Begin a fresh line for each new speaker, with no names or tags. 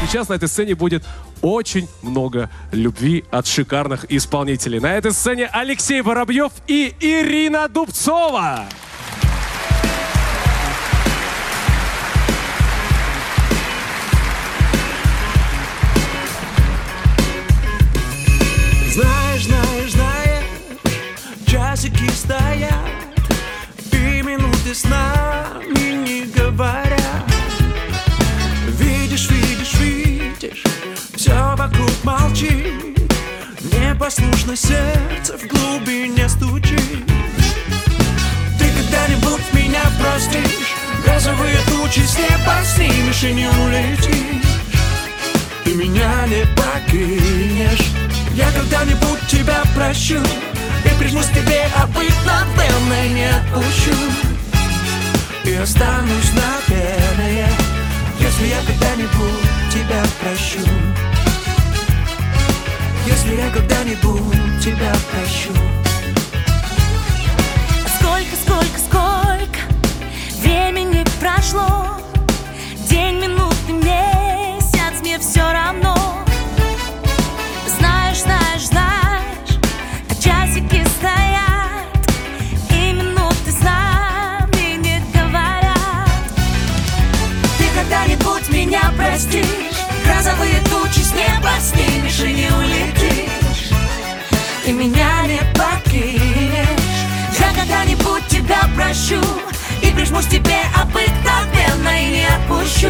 сейчас на этой сцене будет очень много любви от шикарных исполнителей. На этой сцене Алексей Воробьев и Ирина Дубцова.
Знаешь, часики стоят, и минуты с нами не говорят. Видишь, все вокруг молчит, непослушно сердце в глубине стучит. Ты когда-нибудь меня простишь? Грозовые тучи с неба снимешь и не улетишь. Ты меня не покинешь. Я когда-нибудь тебя прощу и прижмусь к тебе обыкновенно и не отпущу. И останусь наверное, если я когда-нибудь тебя прощу. Если я когда-нибудь тебя прощу.
Сколько времени прошло, день, минуты, месяц, мне все равно. Знаешь, как часики стоят, и минуты с нами не говорят. Ты когда-нибудь меня простишь? Грозовые тучи с неба снимешь и не улетишь. И меня не покинешь. Я когда-нибудь тебя прощу и прижмусь к тебе обыкновенно и не отпущу.